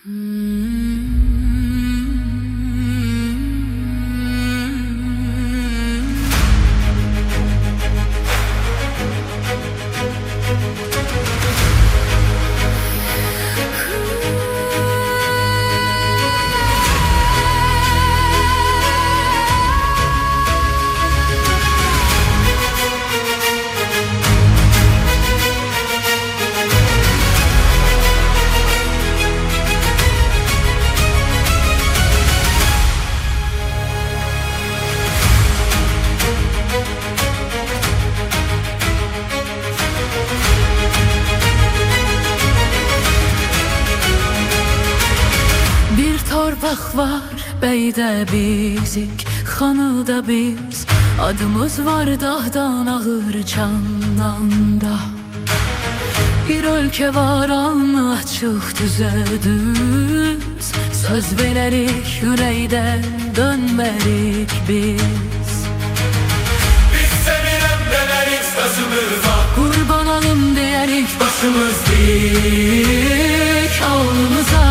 Torpaq var, bəydə bizik, xanıda biz. Adımız var dağdan ağır candanda. Bir ölkə var, alnı açıq düzə düz. Söz verərik, ürəkdə dönmərik biz. Biz sevirəm denərik sözümüzə, Qurban alım deyərik, başımız dik alnımıza.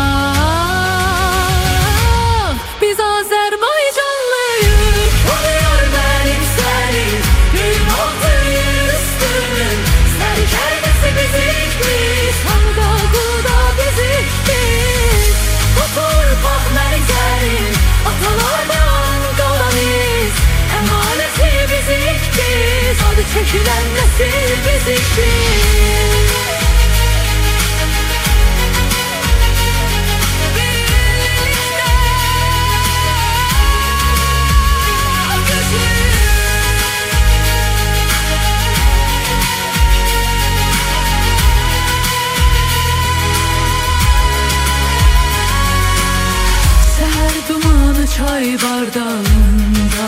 Biz Azərbaycanlıyıq, tanıyor benim seni. Gün oldu yer üstünün, serkerdesi bizik biz. Sağda qulda bizik biz. Bu torpaq mənim sənin, atalardan qalan iz. Əmanəti bizik biz, Adı çəkilən nəsil bizik biz. Çay bardağında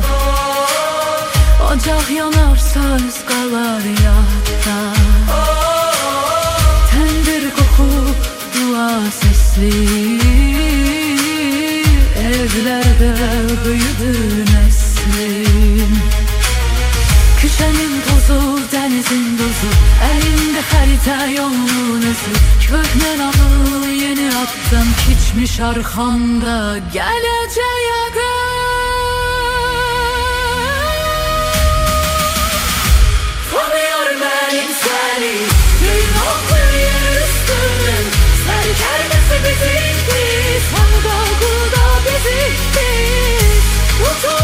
ocaq yanar, söz qalar yadda. Təndir qoxub dua sesli, evlərdə büyüdü nəslin. Küçənin tozu, dənizin dozu, əlində xəritə yolunun özü. Köhnə nağıl, yeni addım, keçmiş arxamda gələcək tanıyor benim seni. Gün oldu yer üstünün, serkerdesi bizik biz. Sağda qulda bizik biz. Bu